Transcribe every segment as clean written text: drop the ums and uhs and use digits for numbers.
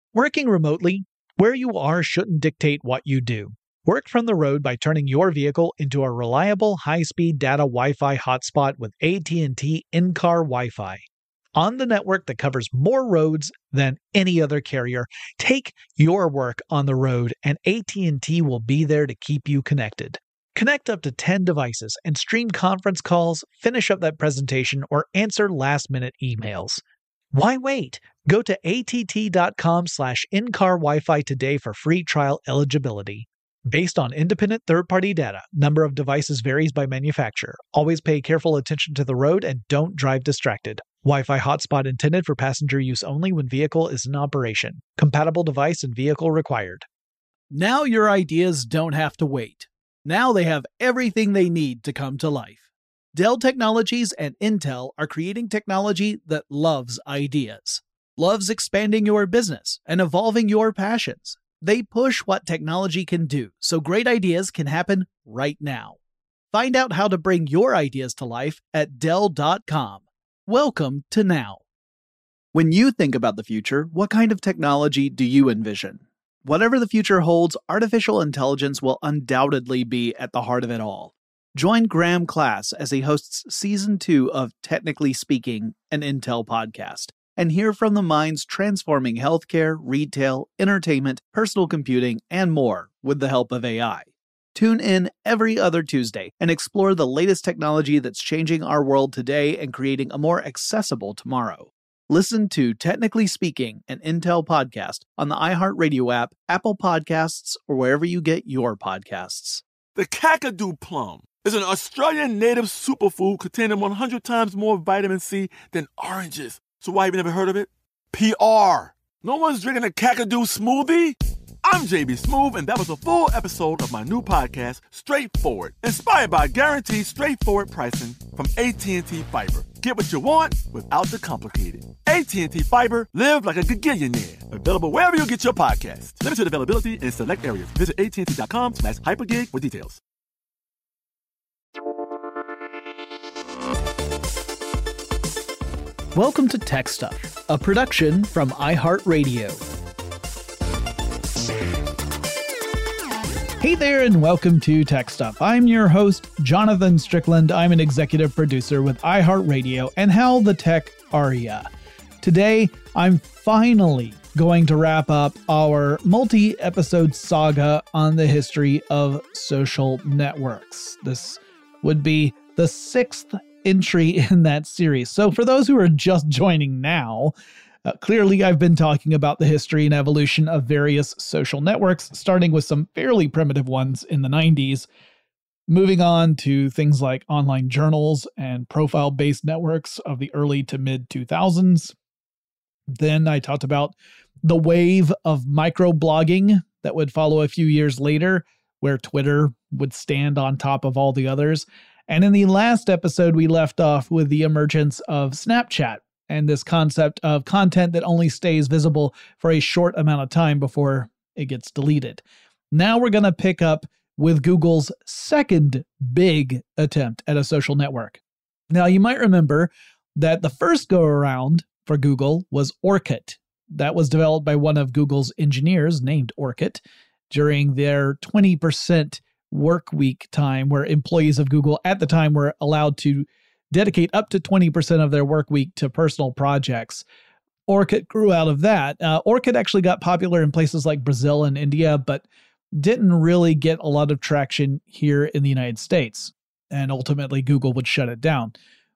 Working remotely, where you are shouldn't dictate what you do. Work from the road by turning your vehicle into a reliable high-speed data Wi-Fi hotspot with AT&T in-car Wi-Fi. On the network that covers more roads than any other carrier, take your work on the road and AT&T will be there to keep you connected. Connect up to 10 devices and stream conference calls, finish up that presentation, or answer last-minute emails. Why wait? Go to att.com/in-car Wi-Fi today for free trial eligibility. Based on independent third-party data, number of devices varies by manufacturer. Always pay careful attention to the road and don't drive distracted. Wi-Fi hotspot intended for passenger use only when vehicle is in operation. Compatible device and vehicle required. Now your ideas don't have to wait. Now they have everything they need to come to life. Dell Technologies and Intel are creating technology that loves ideas, loves expanding your business and evolving your passions. They push what technology can do so great ideas can happen right now. Find out how to bring your ideas to life at Dell.com. Welcome to now. When you think about the future, what kind of technology do you envision? Whatever the future holds, artificial intelligence will undoubtedly be at the heart of it all. Join Graham Class as he hosts Season 2 of Technically Speaking, an Intel podcast, and hear from the minds transforming healthcare, retail, entertainment, personal computing, and more with the help of AI. Tune in every other Tuesday and explore the latest technology that's changing our world today and creating a more accessible tomorrow. Listen to Technically Speaking, an Intel podcast on the iHeartRadio app, Apple Podcasts, or wherever you get your podcasts. The Kakadu plum is an Australian native superfood containing 100 times more vitamin C than oranges. So why have you never heard of it? PR. No one's drinking a Kakadu smoothie? I'm JB Smoove, and that was a full episode of my new podcast, Straightforward, inspired by guaranteed straightforward pricing from AT&T Fiber. Get what you want without the complicated. AT&T Fiber, live like a gigillionaire. Available wherever you get your podcasts. Limited availability in select areas. Visit AT&T.com/hypergig for details. Welcome to Tech Stuff, a production from iHeartRadio. Hey there, and welcome to Tech Stuff. I'm your host, Jonathan Strickland. I'm an executive producer with iHeartRadio, and how the tech are ya? Today, I'm finally going to wrap up our multi-episode saga on the history of social networks. This would be the 6th entry in that series. So for those who are just joining now, clearly, I've been talking about the history and evolution of various social networks, starting with some fairly primitive ones in the 90s, moving on to things like online journals and profile-based networks of the early to mid-2000s. Then I talked about the wave of microblogging that would follow a few years later, where Twitter would stand on top of all the others. And in the last episode, we left off with the emergence of Snapchat, and this concept of content that only stays visible for a short amount of time before it gets deleted. Now we're going to pick up with Google's second big attempt at a social network. Now, you might remember that the first go-around for Google was Orkut. That was developed by one of Google's engineers named Orkut during their 20% work week time, where employees of Google at the time were allowed to dedicate up to 20% of their work week to personal projects. Orkut grew out of that. Orkut actually got popular in places like Brazil and India, but didn't really get a lot of traction here in the United States. And ultimately, Google would shut it down.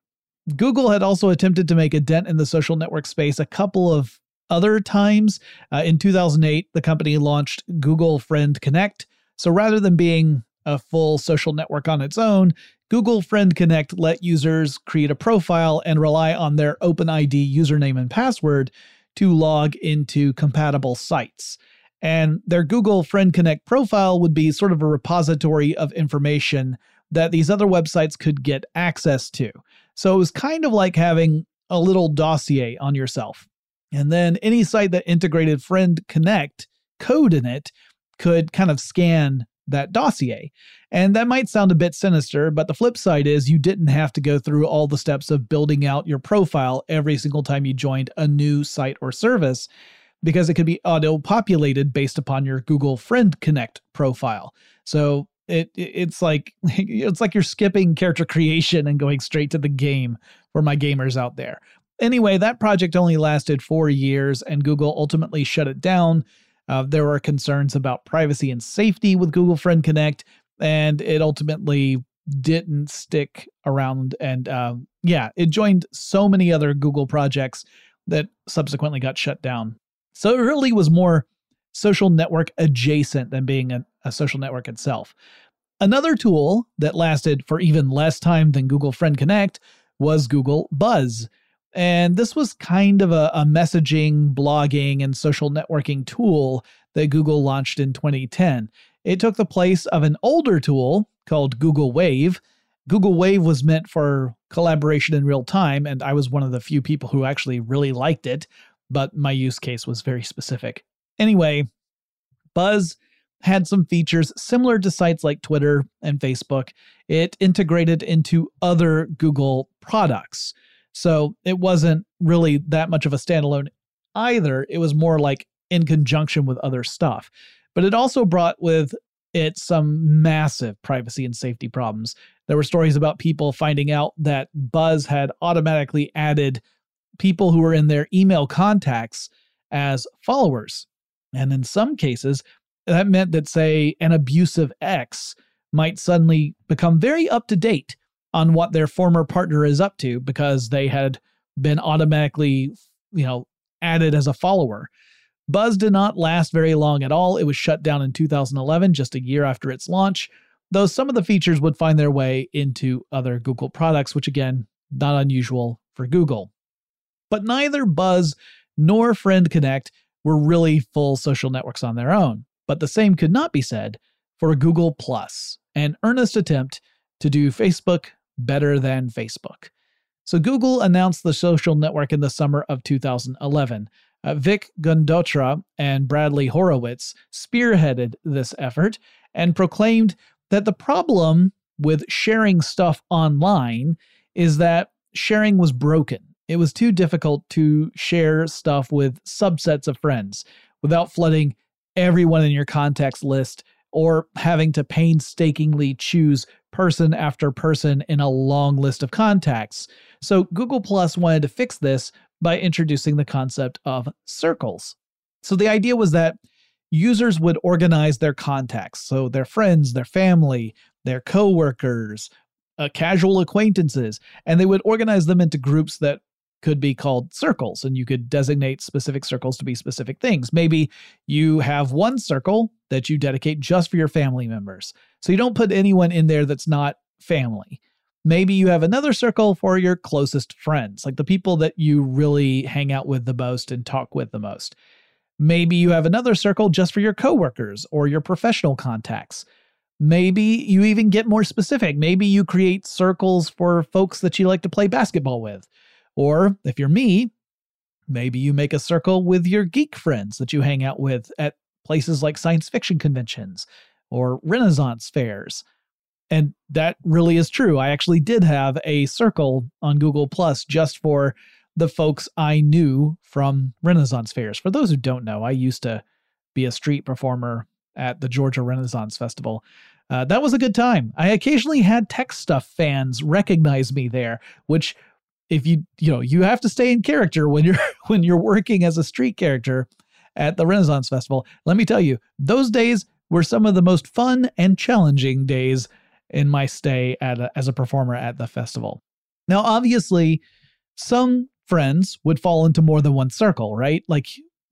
Google had also attempted to make a dent in the social network space a couple of other times. In 2008, the company launched Google Friend Connect. So rather than being a full social network on its own, Google Friend Connect let users create a profile and rely on their OpenID username and password to log into compatible sites. And their Google Friend Connect profile would be sort of a repository of information that these other websites could get access to. So it was kind of like having a little dossier on yourself. And then any site that integrated Friend Connect code in it could kind of scan that dossier. And that might sound a bit sinister, but the flip side is you didn't have to go through all the steps of building out your profile every single time you joined a new site or service. because it could be auto-populated based upon your Google Friend Connect profile. So it's like you're skipping character creation and going straight to the game for my gamers out there. Anyway, that project only lasted 4 years, and Google ultimately shut it down. There were concerns about privacy and safety with Google Friend Connect, and it ultimately didn't stick around. And it joined so many other Google projects that subsequently got shut down. So it really was more social network adjacent than being a social network itself. Another tool that lasted for even less time than Google Friend Connect was Google Buzz. And this was kind of a messaging, blogging, and social networking tool that Google launched in 2010. It took the place of an older tool called Google Wave. Google Wave was meant for collaboration in real time, and I was one of the few people who actually really liked it, but my use case was very specific. Anyway, Buzz had some features similar to sites like Twitter and Facebook. It integrated into other Google products. So it wasn't really that much of a standalone either. It was more like in conjunction with other stuff. But it also brought with it some massive privacy and safety problems. There were stories about people finding out that Buzz had automatically added people who were in their email contacts as followers. And in some cases, that meant that, say, an abusive ex might suddenly become very up to date on what their former partner is up to because they had been automatically, added as a follower. Buzz did not last very long at all. It was shut down in 2011, just a year after its launch, though some of the features would find their way into other Google products, which again, not unusual for Google. But neither Buzz nor Friend Connect were really full social networks on their own. But the same could not be said for Google+, an earnest attempt to do Facebook better than Facebook. So Google announced the social network in the summer of 2011. Vic Gundotra and Bradley Horowitz spearheaded this effort and proclaimed that the problem with sharing stuff online is that sharing was broken. It was too difficult to share stuff with subsets of friends without flooding everyone in your contacts list or having to painstakingly choose person after person in a long list of contacts. So Google Plus wanted to fix this by introducing the concept of circles. So the idea was that users would organize their contacts, so their friends, their family, their coworkers, casual acquaintances, and they would organize them into groups that could be called circles, and you could designate specific circles to be specific things. Maybe you have one circle that you dedicate just for your family members, so you don't put anyone in there that's not family. Maybe you have another circle for your closest friends, like the people that you really hang out with the most and talk with the most. Maybe you have another circle just for your coworkers or your professional contacts. Maybe you even get more specific. Maybe you create circles for folks that you like to play basketball with. Or if you're me, maybe you make a circle with your geek friends that you hang out with at places like science fiction conventions or Renaissance fairs. And that really is true. I actually did have a circle on Google Plus just for the folks I knew from Renaissance fairs. For those who don't know, I used to be a street performer at the Georgia Renaissance Festival. That was a good time. I occasionally had Tech Stuff fans recognize me there, which if you have to stay in character when you're working as a street character at the Renaissance Festival. Let me tell you, those days were some of the most fun and challenging days in my stay as a performer at the festival. Now, obviously, some friends would fall into more than one circle, right? Like,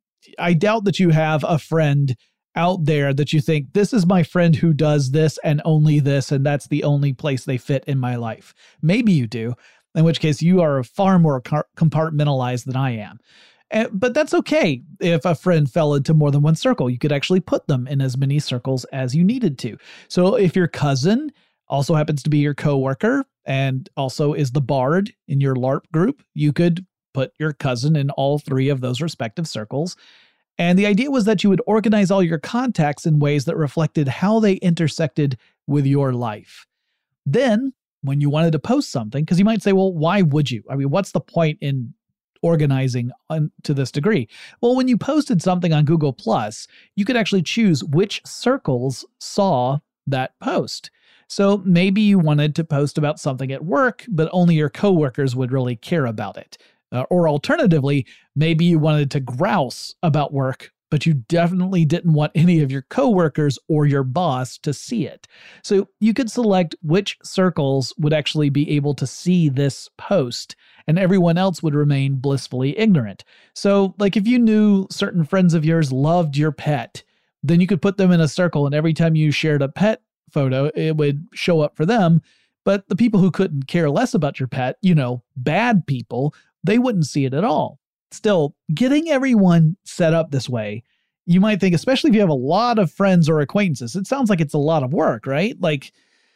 I doubt that you have a friend out there that you think, this is my friend who does this and only this, and that's the only place they fit in my life. Maybe you do, in which case you are far more compartmentalized than I am. But that's okay if a friend fell into more than one circle. You could actually put them in as many circles as you needed to. So if your cousin also happens to be your coworker and also is the bard in your LARP group, you could put your cousin in all three of those respective circles. And the idea was that you would organize all your contacts in ways that reflected how they intersected with your life. Then, when you wanted to post something, because you might say, well, why would you? I mean, what's the point in organizing to this degree. Well, when you posted something on Google+, you could actually choose which circles saw that post. So maybe you wanted to post about something at work, but only your coworkers would really care about it. Or alternatively, maybe you wanted to grouse about work, but you definitely didn't want any of your coworkers or your boss to see it. So you could select which circles would actually be able to see this post, and everyone else would remain blissfully ignorant. So, like if you knew certain friends of yours loved your pet, then you could put them in a circle, and every time you shared a pet photo, it would show up for them. But the people who couldn't care less about your pet, bad people, they wouldn't see it at all. Still, getting everyone set up this way, you might think, especially if you have a lot of friends or acquaintances, it sounds like it's a lot of work, right? Like,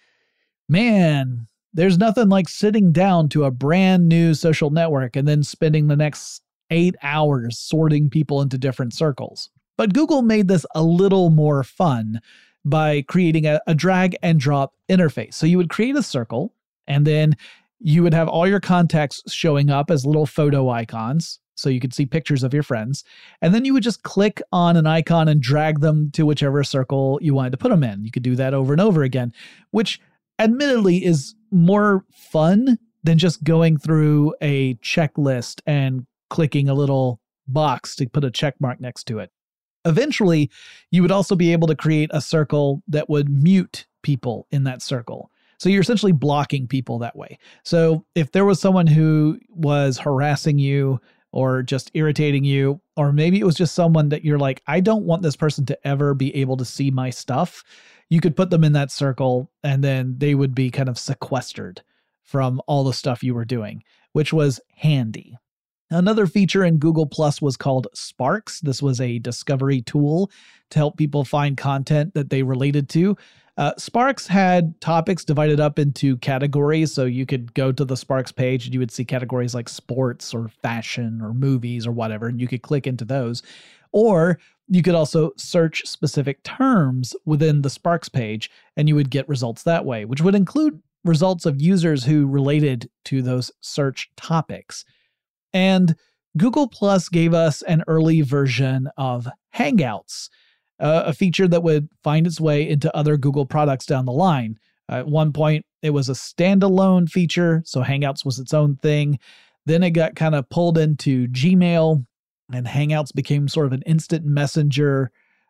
man, there's nothing like sitting down to a brand new social network and then spending the next 8 hours sorting people into different circles. But Google made this a little more fun by creating a drag and drop interface. So you would create a circle, and then you would have all your contacts showing up as little photo icons, so you could see pictures of your friends. And then you would just click on an icon and drag them to whichever circle you wanted to put them in. You could do that over and over again, which admittedly is more fun than just going through a checklist and clicking a little box to put a check mark next to it. Eventually, you would also be able to create a circle that would mute people in that circle. So you're essentially blocking people that way. So if there was someone who was harassing you or just irritating you, or maybe it was just someone that you're like, I don't want this person to ever be able to see my stuff, you could put them in that circle and then they would be kind of sequestered from all the stuff you were doing, which was handy. Another feature in Google Plus was called Sparks. This was a discovery tool to help people find content that they related to. Sparks had topics divided up into categories, so you could go to the Sparks page and you would see categories like sports or fashion or movies or whatever, and you could click into those. Or you could also search specific terms within the Sparks page, and you would get results that way, which would include results of users who related to those search topics. And Google Plus gave us an early version of Hangouts, a feature that would find its way into other Google products down the line. At one point, it was a standalone feature, so Hangouts was its own thing. Then it got kind of pulled into Gmail, and Hangouts became sort of an instant messenger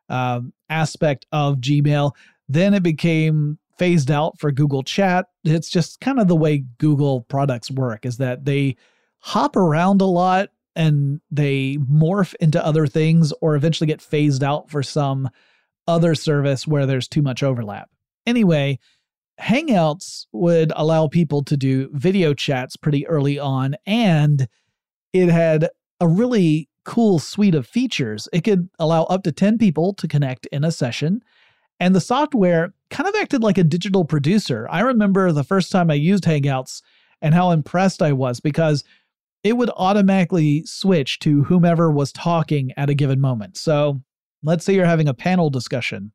aspect of Gmail. Then it became phased out for Google Chat. It's just kind of the way Google products work, is that they hop around a lot and they morph into other things or eventually get phased out for some other service where there's too much overlap. Anyway, Hangouts would allow people to do video chats pretty early on, and it had a really cool suite of features. It could allow up to 10 people to connect in a session, and the software kind of acted like a digital producer. I remember the first time I used Hangouts and how impressed I was, because it would automatically switch to whomever was talking at a given moment. So let's say you're having a panel discussion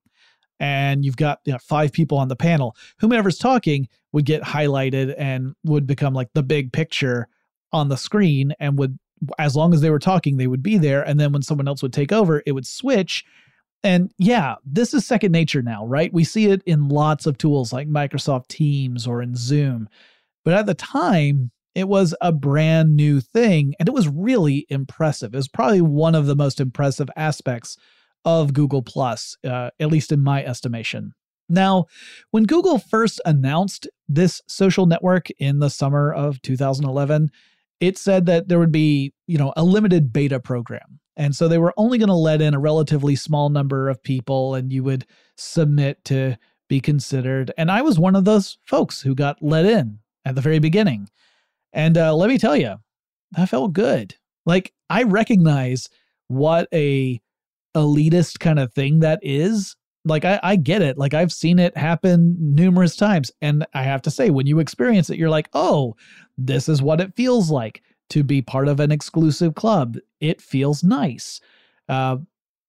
and you've got 5 people on the panel. Whomever's talking would get highlighted and would become like the big picture on the screen, and would, as long as they were talking, they would be there. And then when someone else would take over, it would switch. And yeah, this is second nature now, right? We see it in lots of tools like Microsoft Teams or in Zoom. But at the time, it was a brand new thing, and it was really impressive. It was probably one of the most impressive aspects of Google Plus, at least in my estimation. Now, when Google first announced this social network in the summer of 2011, it said that there would be, a limited beta program. And so they were only going to let in a relatively small number of people, and you would submit to be considered. And I was one of those folks who got let in at the very beginning. And let me tell you, that felt good. Like, I recognize what a elitist kind of thing that is. Like, I get it. Like, I've seen it happen numerous times. And I have to say, when you experience it, you're like, oh, this is what it feels like to be part of an exclusive club. It feels nice. From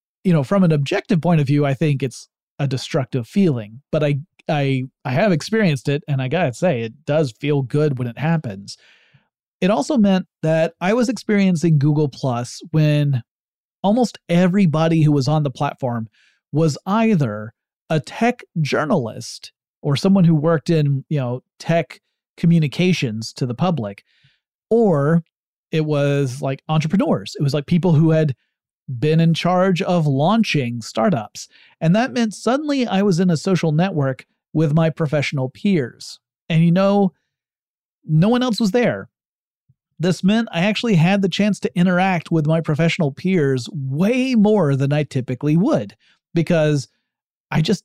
an objective point of view, I think it's a destructive feeling. But I have experienced it, and I gotta say, it does feel good when it happens. It also meant that I was experiencing Google Plus when almost everybody who was on the platform was either a tech journalist or someone who worked in, tech communications to the public, or it was like entrepreneurs. It was like people who had been in charge of launching startups. And that meant suddenly I was in a social network with my professional peers. And no one else was there. This meant I actually had the chance to interact with my professional peers way more than I typically would, because I just,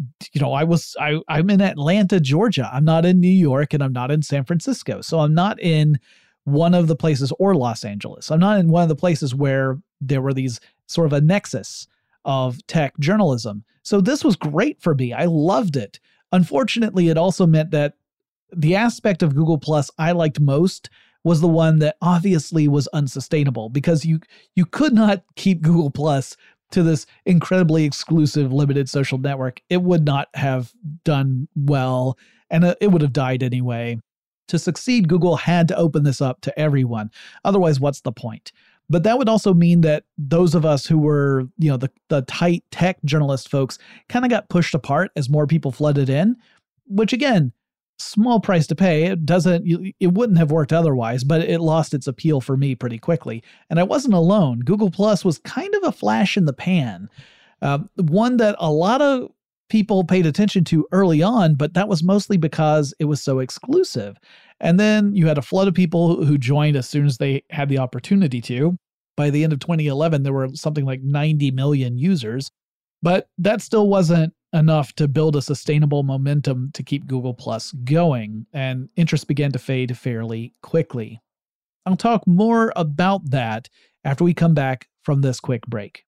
I'm in Atlanta, Georgia. I'm not in New York, and I'm not in San Francisco. So I'm not in one of the places, or Los Angeles. I'm not in one of the places where there were these sort of a nexus of tech journalism. So this was great for me. I loved it. Unfortunately, it also meant that the aspect of Google Plus I liked most was the one that obviously was unsustainable, because you could not keep Google Plus to this incredibly exclusive limited social network. It would not have done well, and it would have died anyway. To succeed, Google had to open this up to everyone. Otherwise, what's the point? But that would also mean that those of us who were, the tight tech journalist folks kind of got pushed apart as more people flooded in, which again, small price to pay. It wouldn't have worked otherwise, but it lost its appeal for me pretty quickly. And I wasn't alone. Google Plus was kind of a flash in the pan, one that a lot of people paid attention to early on, but that was mostly because it was so exclusive. And then you had a flood of people who joined as soon as they had the opportunity to. By the end of 2011, there were something like 90 million users, but that still wasn't enough to build a sustainable momentum to keep Google Plus going, and interest began to fade fairly quickly. I'll talk more about that after we come back from this quick break.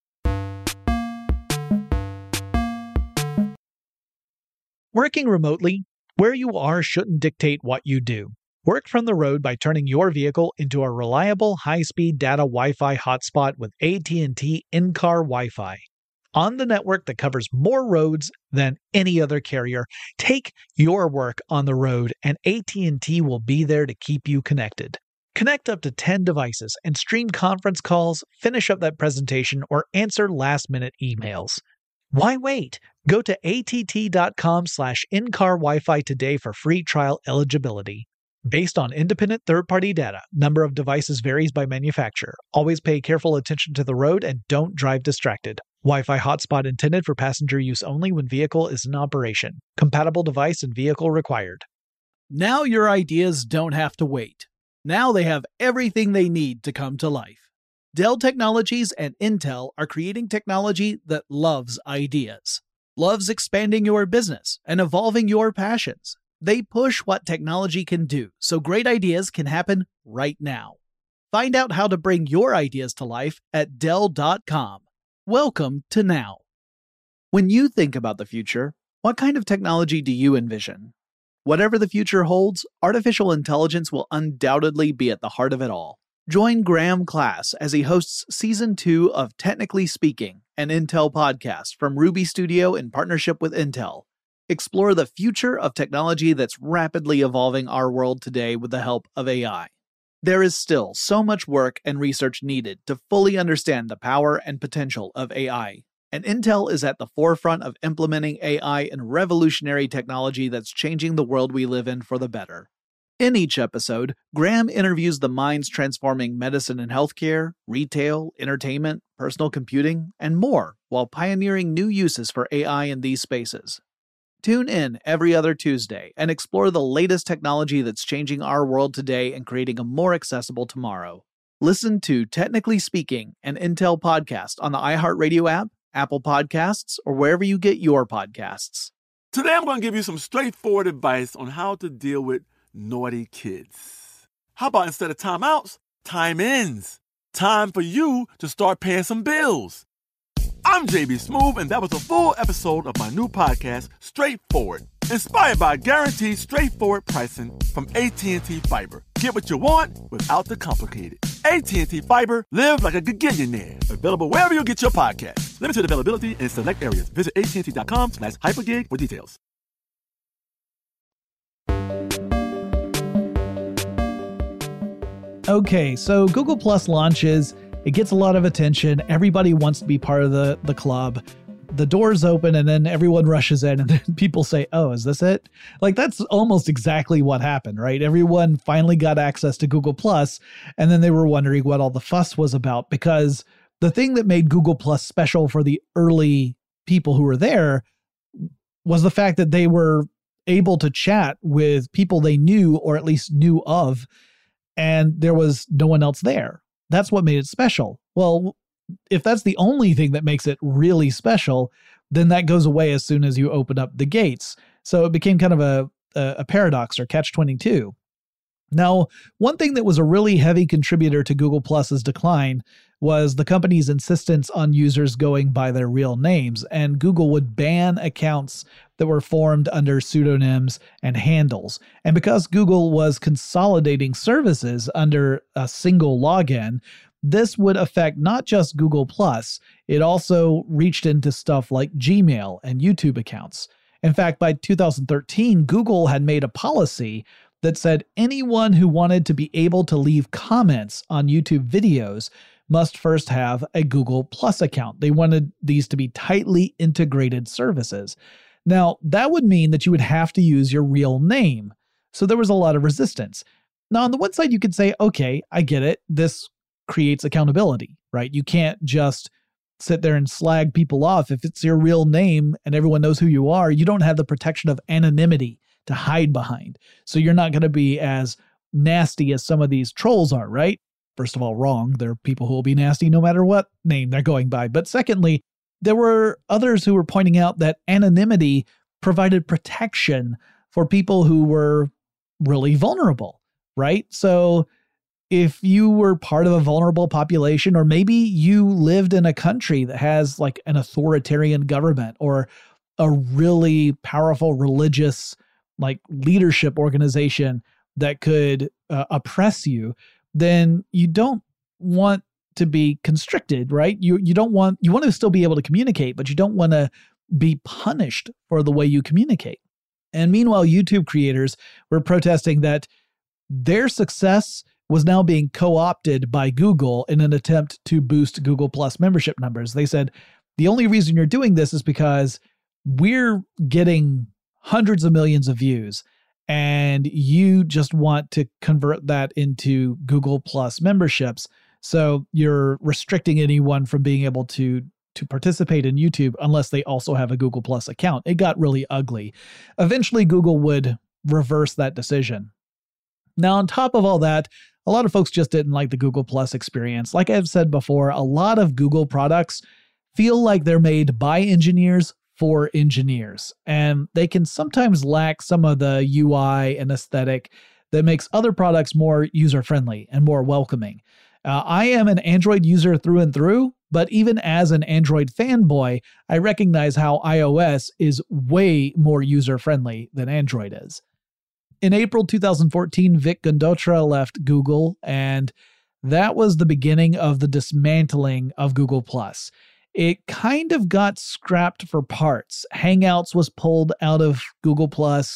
Working remotely, where you are shouldn't dictate what you do. Work from the road by turning your vehicle into a reliable high-speed data Wi-Fi hotspot with AT&T in-car Wi-Fi. On the network that covers more roads than any other carrier, take your work on the road, and AT&T will be there to keep you connected. Connect up to 10 devices and stream conference calls, finish up that presentation, or answer last-minute emails. Why wait? Go to att.com/in-car Wi-Fi today for free trial eligibility. Based on independent third-party data, number of devices varies by manufacturer. Always pay careful attention to the road and don't drive distracted. Wi-Fi hotspot intended for passenger use only when vehicle is in operation. Compatible device and vehicle required. Now your ideas don't have to wait. Now they have everything they need to come to life. Dell Technologies and Intel are creating technology that loves ideas, loves expanding your business and evolving your passions. They push what technology can do so great ideas can happen right now. Find out how to bring your ideas to life at Dell.com. Welcome to now. When you think about the future, what kind of technology do you envision? Whatever the future holds, artificial intelligence will undoubtedly be at the heart of it all. Join Graham Class as he hosts Season 2 of Technically Speaking, an Intel podcast from Ruby Studio in partnership with Intel. Explore the future of technology that's rapidly evolving our world today with the help of AI. There is still so much work and research needed to fully understand the power and potential of AI, and Intel is at the forefront of implementing AI in revolutionary technology that's changing the world we live in for the better. In each episode, Graham interviews the minds transforming medicine and healthcare, retail, entertainment, personal computing, and more, while pioneering new uses for AI in these spaces. Tune in every other Tuesday and explore the latest technology that's changing our world today and creating a more accessible tomorrow. Listen to Technically Speaking, an Intel podcast on the iHeartRadio app, Apple Podcasts, or wherever you get your podcasts. Today I'm going to give you some straightforward advice on how to deal with naughty kids. How about instead of timeouts, time-ins? Time for you to start paying some bills. I'm JB Smoove, and that was a full episode of my new podcast, Straightforward, inspired by guaranteed straightforward pricing from AT&T Fiber. Get what you want without the complicated. AT&T Fiber, live like a gigillionaire. Available wherever you get your podcast. Limited availability in select areas. Visit AT&T.com/hypergig for details. Okay, so Google Plus launches. It gets a lot of attention. Everybody wants to be part of the club. The doors open and then everyone rushes in and then people say, oh, is this it? Like, that's almost exactly what happened, right? Everyone finally got access to Google Plus, and then they were wondering what all the fuss was about, because the thing that made Google Plus special for the early people who were there was the fact that they were able to chat with people they knew, or at least knew of, and there was no one else there. That's what made it special. Well, if that's the only thing that makes it really special, then that goes away as soon as you open up the gates. So it became kind of a paradox, or catch-22. Now, one thing that was a really heavy contributor to Google Plus's decline was the company's insistence on users going by their real names, and Google would ban accounts that were formed under pseudonyms and handles. And because Google was consolidating services under a single login, this would affect not just Google Plus, it also reached into stuff like Gmail and YouTube accounts. In fact, by 2013, Google had made a policy that said anyone who wanted to be able to leave comments on YouTube videos must first have a Google Plus account. They wanted these to be tightly integrated services. Now, that would mean that you would have to use your real name. So there was a lot of resistance. Now, on the one side, you could say, okay, I get it. This creates accountability, right? You can't just sit there and slag people off. If it's your real name and everyone knows who you are, you don't have the protection of anonymity to hide behind. So you're not going to be as nasty as some of these trolls are, right? First of all, wrong. There are people who will be nasty no matter what name they're going by. But secondly, there were others who were pointing out that anonymity provided protection for people who were really vulnerable, right? So if you were part of a vulnerable population, or maybe you lived in a country that has like an authoritarian government or a really powerful religious like leadership organization that could oppress you, then you don't want to be constricted, right? You want to still be able to communicate, but you don't want to be punished for the way you communicate. And meanwhile, YouTube creators were protesting that their success was now being co-opted by Google in an attempt to boost Google Plus membership numbers. They said, the only reason you're doing this is because we're getting hundreds of millions of views, and you just want to convert that into Google Plus memberships. So you're restricting anyone from being able to participate in YouTube unless they also have a Google Plus account. It got really ugly. Eventually, Google would reverse that decision. Now, on top of all that, a lot of folks just didn't like the Google Plus experience. Like I've said before, a lot of Google products feel like they're made by engineers for engineers, and they can sometimes lack some of the UI and aesthetic that makes other products more user-friendly and more welcoming. I am an Android user through and through, but even as an Android fanboy, I recognize how iOS is way more user-friendly than Android is. In April 2014, Vic Gundotra left Google, and that was the beginning of the dismantling of Google+. It kind of got scrapped for parts. Hangouts was pulled out of Google+.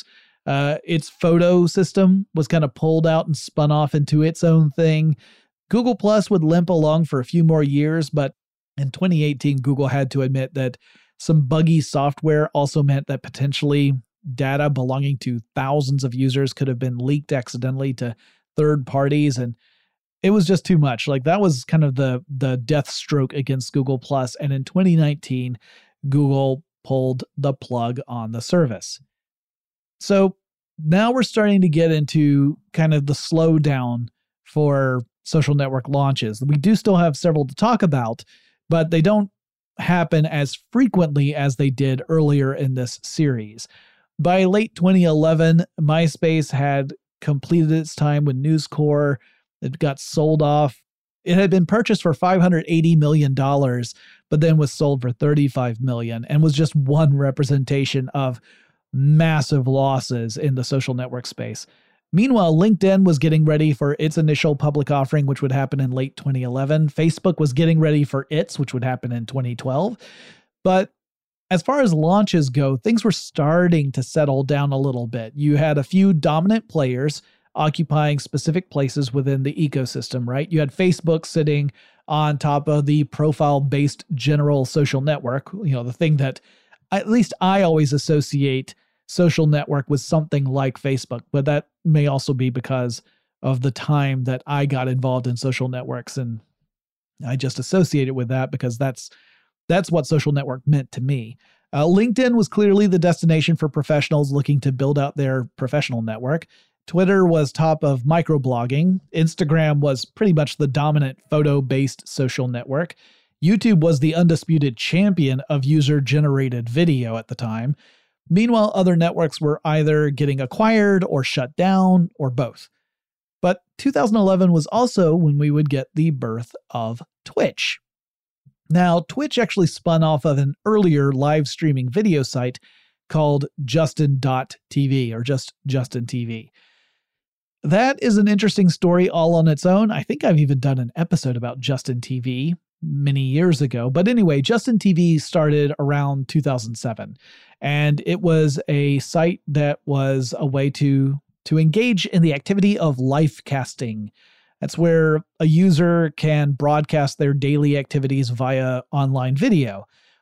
Its photo system was kind of pulled out and spun off into its own thing. Google+ would limp along for a few more years, but in 2018, Google had to admit that some buggy software also meant that potentially data belonging to thousands of users could have been leaked accidentally to third parties, and it was just too much. Like, that was kind of the death stroke against Google+, and in 2019, Google pulled the plug on the service. So now we're starting to get into kind of the slowdown for social network launches. We do still have several to talk about, but they don't happen as frequently as they did earlier in this series. By late 2011, MySpace had completed its time with News Corp. It got sold off. It had been purchased for $580 million, but then was sold for $35 million, and was just one representation of massive losses in the social network space. Meanwhile, LinkedIn was getting ready for its initial public offering, which would happen in late 2011. Facebook was getting ready for its, which would happen in 2012. But as far as launches go, things were starting to settle down a little bit. You had a few dominant players, occupying specific places within the ecosystem, right? You had Facebook sitting on top of the profile-based general social network, the thing that at least I always associate social network with something like Facebook, but that may also be because of the time that I got involved in social networks, and I just associate it with that because that's what social network meant to me. LinkedIn was clearly the destination for professionals looking to build out their professional network. Twitter was top of microblogging. Instagram was pretty much the dominant photo-based social network. YouTube was the undisputed champion of user-generated video at the time. Meanwhile, other networks were either getting acquired or shut down or both. But 2011 was also when we would get the birth of Twitch. Now, Twitch actually spun off of an earlier live streaming video site called Justin.tv, or just Justin TV. That is an interesting story all on its own. I think I've even done an episode about Justin TV many years ago. But anyway, Justin TV started around 2007, and it was a site that was a way to engage in the activity of live casting. That's where a user can broadcast their daily activities via online video,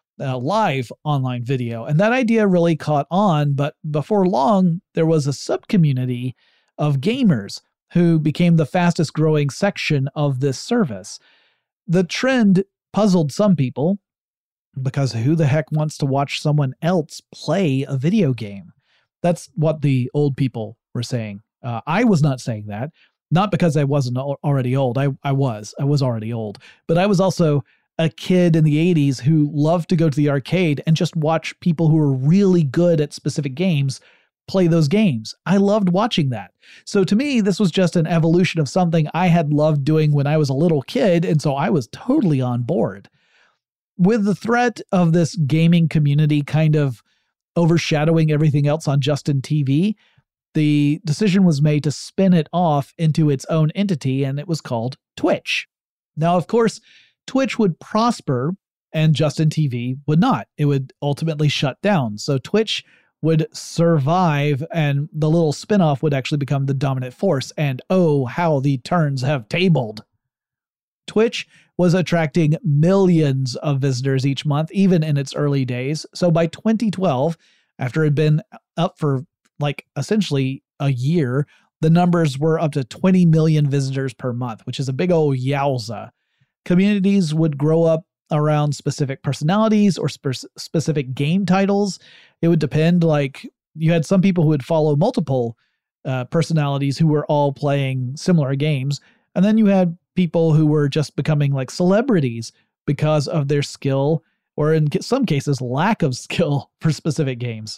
live online video. And that idea really caught on, but before long, there was a subcommunity of gamers who became the fastest growing section of this service. The trend puzzled some people because who the heck wants to watch someone else play a video game? That's what the old people were saying. I was not saying that. Not because I wasn't already old. I was already old. But I was also a kid in the 80s who loved to go to the arcade and just watch people who were really good at specific games play those games. I loved watching that. So to me, this was just an evolution of something I had loved doing when I was a little kid, and so I was totally on board. With the threat of this gaming community kind of overshadowing everything else on Justin TV, the decision was made to spin it off into its own entity, and it was called Twitch. Now, of course, Twitch would prosper, and Justin TV would not. It would ultimately shut down. So Twitch would survive, and the little spinoff would actually become the dominant force. And oh, how the turns have tabled. Twitch was attracting millions of visitors each month, even in its early days. So by 2012, after it had been up for essentially a year, the numbers were up to 20 million visitors per month, which is a big old yowza. Communities would grow up around specific personalities or specific game titles. It would depend. You had some people who would follow multiple personalities who were all playing similar games. And then you had people who were just becoming celebrities because of their skill, or in some cases, lack of skill for specific games.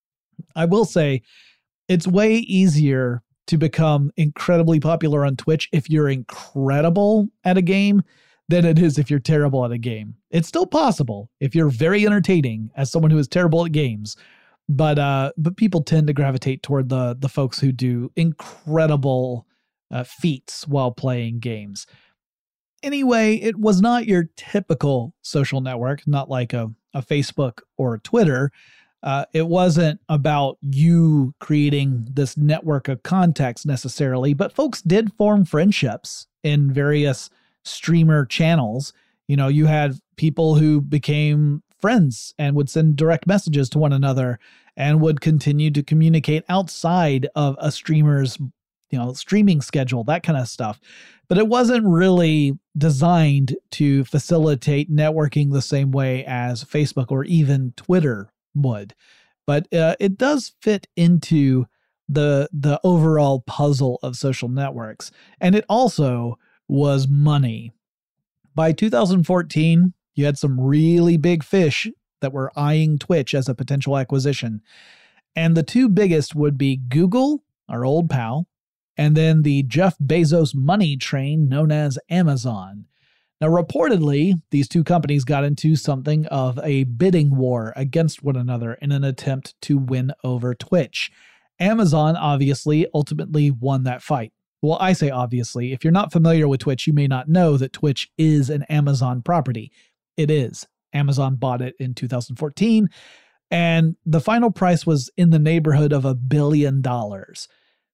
I will say it's way easier to become incredibly popular on Twitch if you're incredible at a game than it is if you're terrible at a game. It's still possible if you're very entertaining as someone who is terrible at games, but people tend to gravitate toward the folks who do incredible feats while playing games. Anyway, it was not your typical social network, not like a Facebook or a Twitter. It wasn't about you creating this network of contacts necessarily, but folks did form friendships in various streamer channels. You had people who became friends and would send direct messages to one another and would continue to communicate outside of a streamer's, streaming schedule, that kind of stuff. But it wasn't really designed to facilitate networking the same way as Facebook or even Twitter would. But it does fit into the overall puzzle of social networks. And it also was money. By 2014, you had some really big fish that were eyeing Twitch as a potential acquisition. And the two biggest would be Google, our old pal, and then the Jeff Bezos money train known as Amazon. Now, reportedly, these two companies got into something of a bidding war against one another in an attempt to win over Twitch. Amazon obviously ultimately won that fight. Well, I say obviously. If you're not familiar with Twitch, you may not know that Twitch is an Amazon property. It is. Amazon bought it in 2014, and the final price was in the neighborhood of $1 billion.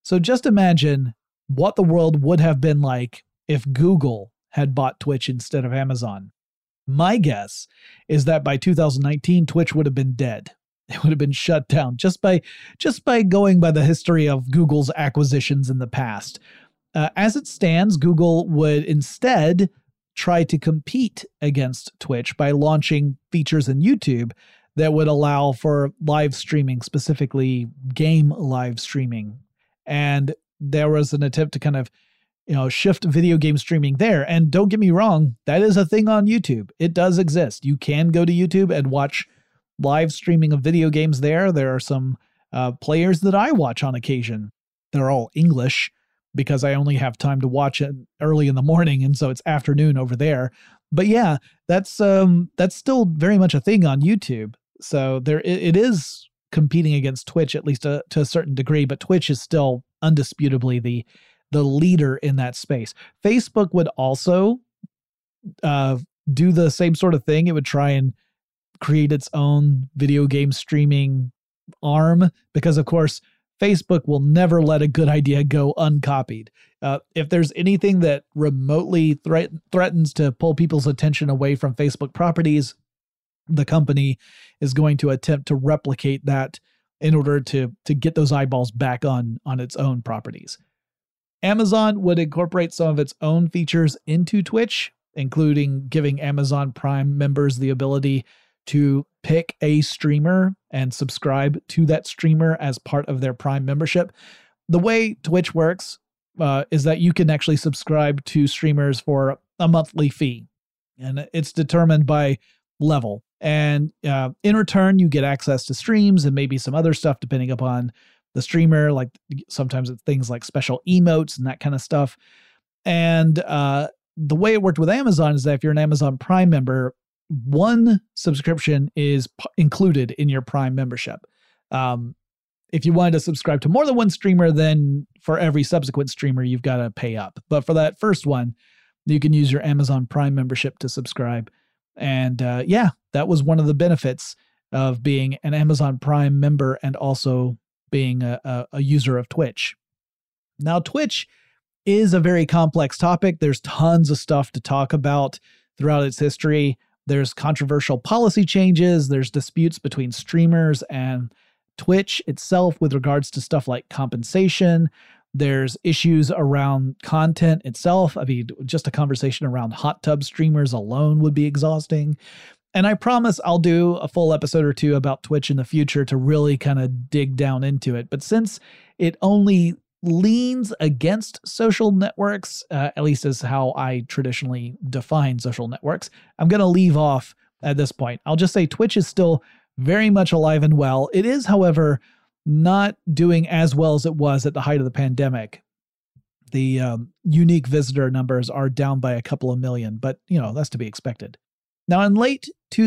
So just imagine what the world would have been like if Google had bought Twitch instead of Amazon. My guess is that by 2019, Twitch would have been dead. It would have been shut down just by going by the history of Google's acquisitions in the past. As it stands, Google would instead try to compete against Twitch by launching features in YouTube that would allow for live streaming, specifically game live streaming. And there was an attempt to kind of, shift video game streaming there. And don't get me wrong, that is a thing on YouTube. It does exist. You can go to YouTube and watch live streaming of video games there. There are some players that I watch on occasion. They're all English because I only have time to watch it early in the morning, and so it's afternoon over there. But yeah, that's still very much a thing on YouTube. So it is competing against Twitch, at least to a certain degree, but Twitch is still undisputably the leader in that space. Facebook would also do the same sort of thing. It would try and create its own video game streaming arm because, of course, Facebook will never let a good idea go uncopied. If there's anything that remotely threatens to pull people's attention away from Facebook properties, the company is going to attempt to replicate that in order to get those eyeballs back on its own properties. Amazon would incorporate some of its own features into Twitch, including giving Amazon Prime members the ability to pick a streamer and subscribe to that streamer as part of their Prime membership. The way Twitch works is that you can actually subscribe to streamers for a monthly fee, and it's determined by level. And in return, you get access to streams and maybe some other stuff depending upon the streamer. Like sometimes it's things like special emotes and that kind of stuff. And the way it worked with Amazon is that if you're an Amazon Prime member, one subscription is included in your Prime membership. If you wanted to subscribe to more than one streamer, then for every subsequent streamer, you've got to pay up. But for that first one, you can use your Amazon Prime membership to subscribe. And that was one of the benefits of being an Amazon Prime member and also being a user of Twitch. Now, Twitch is a very complex topic. There's tons of stuff to talk about throughout its history. There's controversial policy changes. There's disputes between streamers and Twitch itself with regards to stuff like compensation. There's issues around content itself. I mean, just a conversation around hot tub streamers alone would be exhausting. And I promise I'll do a full episode or two about Twitch in the future to really kind of dig down into it. But since it only leans against social networks, at least as how I traditionally define social networks, I'm going to leave off at this point. I'll just say Twitch is still very much alive and well. It is, however, not doing as well as it was at the height of the pandemic. The unique visitor numbers are down by a couple of million, but that's to be expected. Now, in late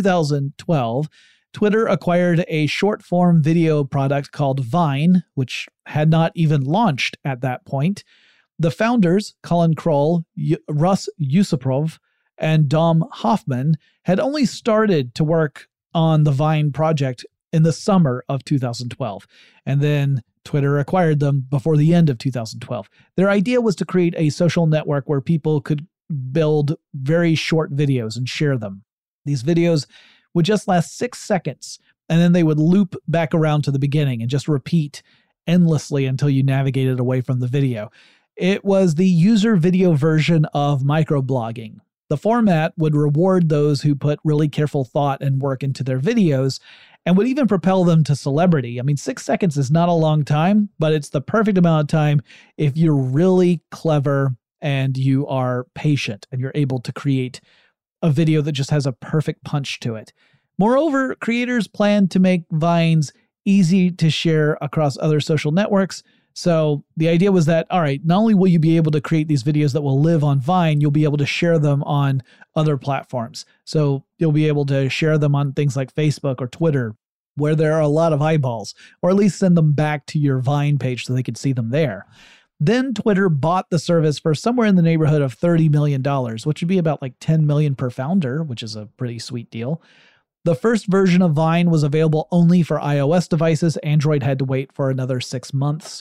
2012, Twitter acquired a short-form video product called Vine, which had not even launched at that point. The founders, Colin Kroll, Russ Yusupov, and Dom Hoffman, had only started to work on the Vine project in the summer of 2012, and then Twitter acquired them before the end of 2012. Their idea was to create a social network where people could build very short videos and share them. These videos would just last 6 seconds, and then they would loop back around to the beginning and just repeat endlessly until you navigated away from the video. It was the user video version of microblogging. The format would reward those who put really careful thought and work into their videos and would even propel them to celebrity. I mean, 6 seconds is not a long time, but it's the perfect amount of time if you're really clever and you are patient and you're able to create a video that just has a perfect punch to it. Moreover, creators plan to make Vines easy to share across other social networks. So the idea was that, all right, not only will you be able to create these videos that will live on Vine, you'll be able to share them on other platforms. So you'll be able to share them on things like Facebook or Twitter, where there are a lot of eyeballs, or at least send them back to your Vine page so they could see them there. Then Twitter bought the service for somewhere in the neighborhood of $30 million, which would be about like $10 million per founder, which is a pretty sweet deal. The first version of Vine was available only for iOS devices. Android had to wait for another 6 months.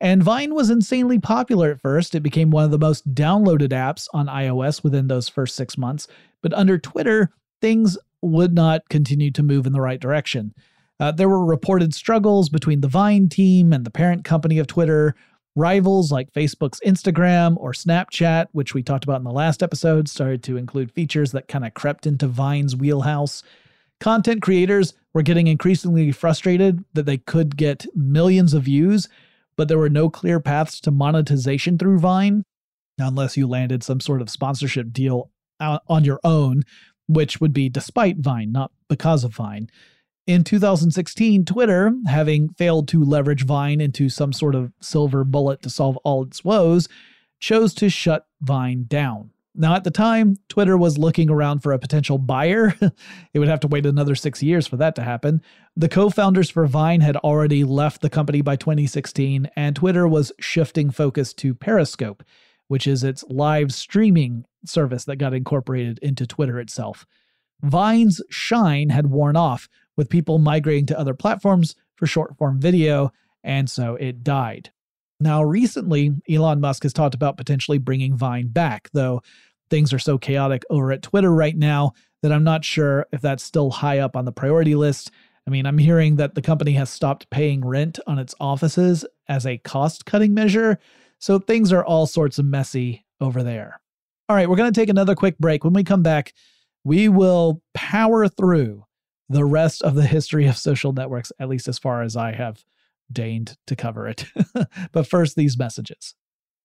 And Vine was insanely popular at first. It became one of the most downloaded apps on iOS within those first 6 months. But under Twitter, things would not continue to move in the right direction. There were reported struggles between the Vine team and the parent company of Twitter. Rivals like Facebook's Instagram or Snapchat, which we talked about in the last episode, started to include features that kind of crept into Vine's wheelhouse. Content creators were getting increasingly frustrated that they could get millions of views, but there were no clear paths to monetization through Vine, unless you landed some sort of sponsorship deal on your own, which would be despite Vine, not because of Vine. In 2016, Twitter, having failed to leverage Vine into some sort of silver bullet to solve all its woes, chose to shut Vine down. Now, at the time, Twitter was looking around for a potential buyer. It would have to wait another 6 years for that to happen. The co-founders for Vine had already left the company by 2016, and Twitter was shifting focus to Periscope, which is its live streaming service that got incorporated into Twitter itself. Vine's shine had worn off, with people migrating to other platforms for short-form video, and so it died. Now, recently, Elon Musk has talked about potentially bringing Vine back, though things are so chaotic over at Twitter right now that I'm not sure if that's still high up on the priority list. I mean, I'm hearing that the company has stopped paying rent on its offices as a cost-cutting measure, so things are all sorts of messy over there. All right, we're going to take another quick break. When we come back, we will power through the rest of the history of social networks, at least as far as I have deigned to cover it. But first, these messages.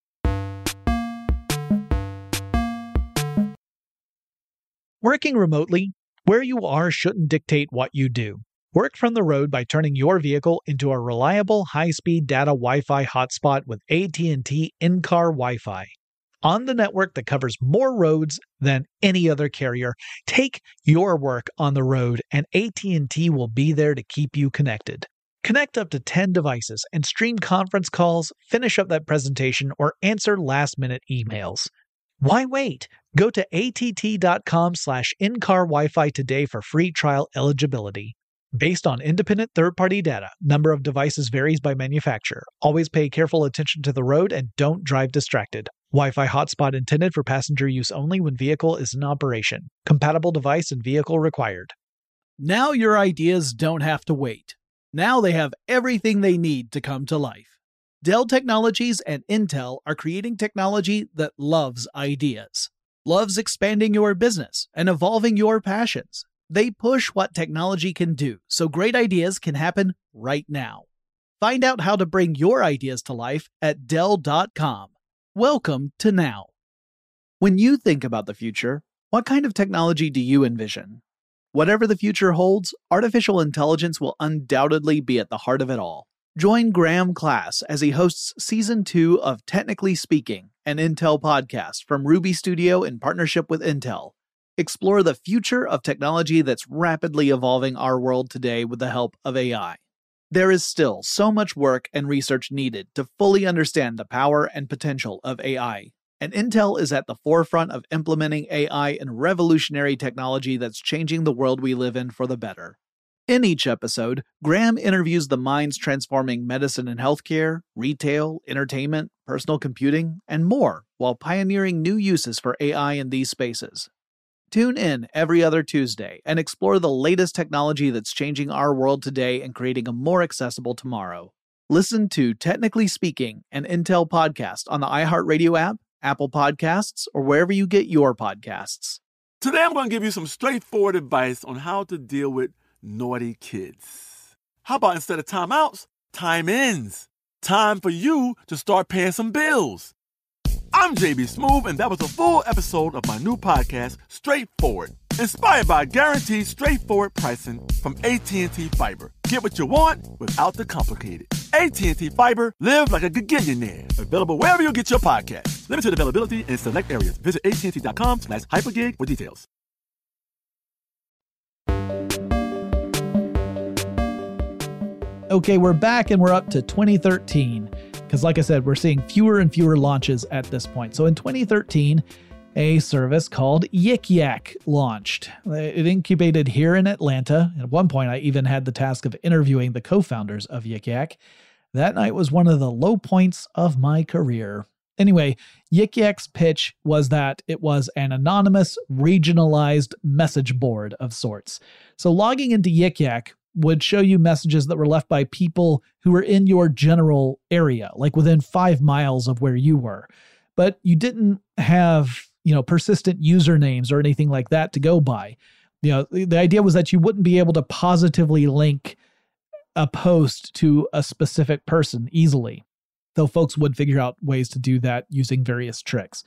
Working remotely, where you are shouldn't dictate what you do. Work from the road by turning your vehicle into a reliable high-speed data Wi-Fi hotspot with AT&T in-car Wi-Fi. On the network that covers more roads than any other carrier, take your work on the road and AT&T will be there to keep you connected. Connect up to 10 devices and stream conference calls, finish up that presentation, or answer last-minute emails. Why wait? Go to att.com/in-car Wi-Fi today for free trial eligibility. Based on independent third-party data, number of devices varies by manufacturer. Always pay careful attention to the road and don't drive distracted. Wi-Fi hotspot intended for passenger use only when vehicle is in operation. Compatible device and vehicle required. Now your ideas don't have to wait. Now they have everything they need to come to life. Dell Technologies and Intel are creating technology that loves ideas, loves expanding your business and evolving your passions. They push what technology can do, so great ideas can happen right now. Find out how to bring your ideas to life at Dell.com. Welcome to now. When you think about the future, what kind of technology do you envision? Whatever the future holds, artificial intelligence will undoubtedly be at the heart of it all. Join Graham Class as he hosts Season 2 of Technically Speaking, an Intel podcast from Ruby Studio in partnership with Intel. Explore the future of technology that's rapidly evolving our world today with the help of AI. There is still so much work and research needed to fully understand the power and potential of AI, and Intel is at the forefront of implementing AI in revolutionary technology that's changing the world we live in for the better. In each episode, Graham interviews the minds transforming medicine and healthcare, retail, entertainment, personal computing, and more, while pioneering new uses for AI in these spaces. Tune in every other Tuesday and explore the latest technology that's changing our world today and creating a more accessible tomorrow. Listen to Technically Speaking, an Intel podcast on the iHeartRadio app, Apple Podcasts, or wherever you get your podcasts. Today I'm going to give you some straightforward advice on how to deal with naughty kids. How about instead of timeouts, time-ins? Time for you to start paying some bills. I'm JB Smoove, and that was a full episode of my new podcast, Straightforward, inspired by guaranteed straightforward pricing from AT&T Fiber. Get what you want without the complicated. AT&T Fiber, live like a gigillionaire. Available wherever you get your podcasts. Limited availability in select areas. Visit AT&T.com/hypergig for details. Okay, we're back and we're up to 2013. Because like I said, we're seeing fewer and fewer launches at this point. So in 2013, a service called Yik Yak launched. It incubated here in Atlanta. At one point, I even had the task of interviewing the co-founders of Yik Yak. That night was one of the low points of my career. Anyway, Yik Yak's pitch was that it was an anonymous, regionalized message board of sorts. So logging into Yik Yak would show you messages that were left by people who were in your general area, like within 5 miles of where you were. But you didn't have, persistent usernames or anything like that to go by. The idea was that you wouldn't be able to positively link a post to a specific person easily, though folks would figure out ways to do that using various tricks.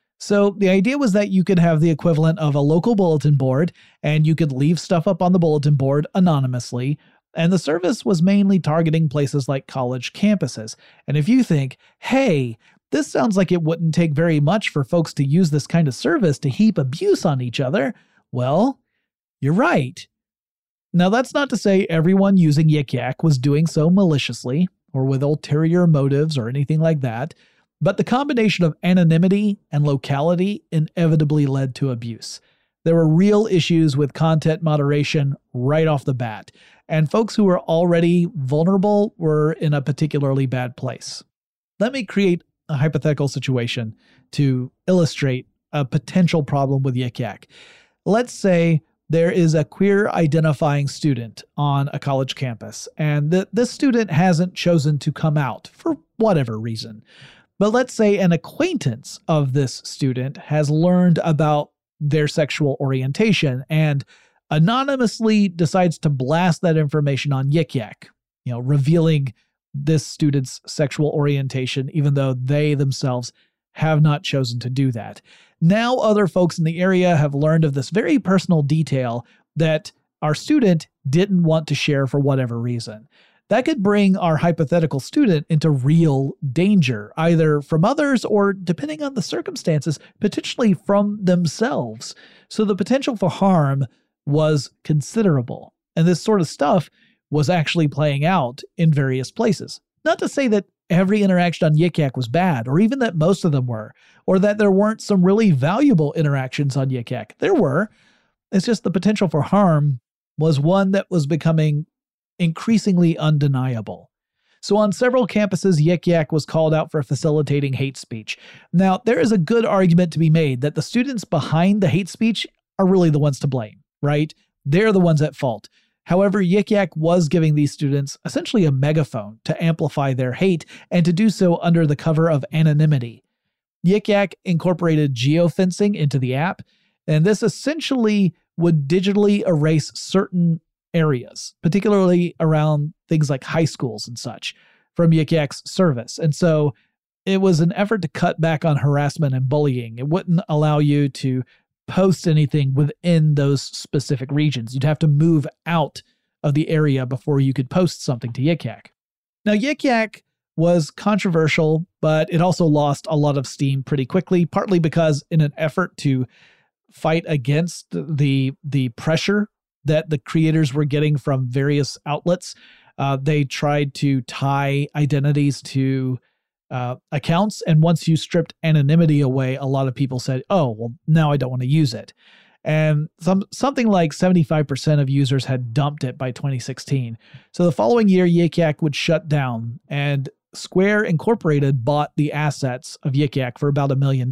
So the idea was that you could have the equivalent of a local bulletin board, and you could leave stuff up on the bulletin board anonymously, and the service was mainly targeting places like college campuses. And if you think, hey, this sounds like it wouldn't take very much for folks to use this kind of service to heap abuse on each other, well, you're right. Now, that's not to say everyone using Yik Yak was doing so maliciously or with ulterior motives or anything like that, but the combination of anonymity and locality inevitably led to abuse. There were real issues with content moderation right off the bat, and folks who were already vulnerable were in a particularly bad place. Let me create a hypothetical situation to illustrate a potential problem with Yik Yak. Let's say there is a queer identifying student on a college campus, and this student hasn't chosen to come out for whatever reason. But let's say an acquaintance of this student has learned about their sexual orientation and anonymously decides to blast that information on Yik Yak, revealing this student's sexual orientation, even though they themselves have not chosen to do that. Now other folks in the area have learned of this very personal detail that our student didn't want to share for whatever reason. That could bring our hypothetical student into real danger, either from others or, depending on the circumstances, potentially from themselves. So the potential for harm was considerable. And this sort of stuff was actually playing out in various places. Not to say that every interaction on Yik Yak was bad, or even that most of them were, or that there weren't some really valuable interactions on Yik Yak. There were. It's just the potential for harm was one that was becoming increasingly undeniable. So on several campuses, Yik Yak was called out for facilitating hate speech. Now, there is a good argument to be made that the students behind the hate speech are really the ones to blame, right? They're the ones at fault. However, Yik Yak was giving these students essentially a megaphone to amplify their hate and to do so under the cover of anonymity. Yik Yak incorporated geofencing into the app, and this essentially would digitally erase certain areas, particularly around things like high schools and such, from Yik Yak's service. And so it was an effort to cut back on harassment and bullying. It wouldn't allow you to post anything within those specific regions. You'd have to move out of the area before you could post something to Yik Yak. Now, Yik Yak was controversial, but it also lost a lot of steam pretty quickly, partly because in an effort to fight against the pressure that the creators were getting from various outlets, they tried to tie identities to accounts. And once you stripped anonymity away, a lot of people said, oh, well, now I don't want to use it. And something like 75% of users had dumped it by 2016. So the following year, Yik Yak would shut down, and Square Incorporated bought the assets of Yik Yak for about $1 million.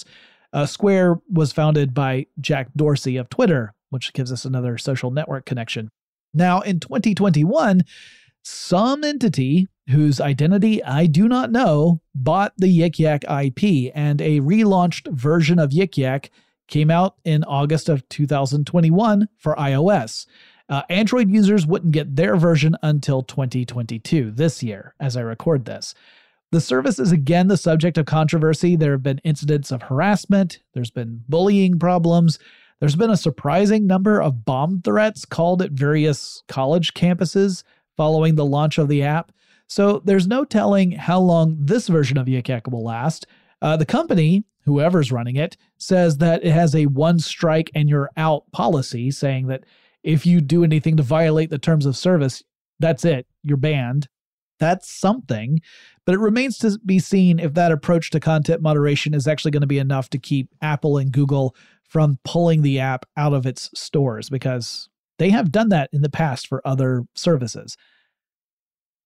Square was founded by Jack Dorsey of Twitter, which gives us another social network connection. Now, in 2021, some entity whose identity I do not know bought the Yik Yak IP, and a relaunched version of Yik Yak came out in August of 2021 for iOS. Android users wouldn't get their version until 2022, this year, as I record this. The service is again the subject of controversy. There have been incidents of harassment. There's been bullying problems. There's been a surprising number of bomb threats called at various college campuses following the launch of the app. So there's no telling how long this version of Yik Yak will last. The company, whoever's running it, says that it has a one strike and you're out policy, saying that if you do anything to violate the terms of service, that's it, you're banned. That's something, but it remains to be seen if that approach to content moderation is actually going to be enough to keep Apple and Google from pulling the app out of its stores, because they have done that in the past for other services.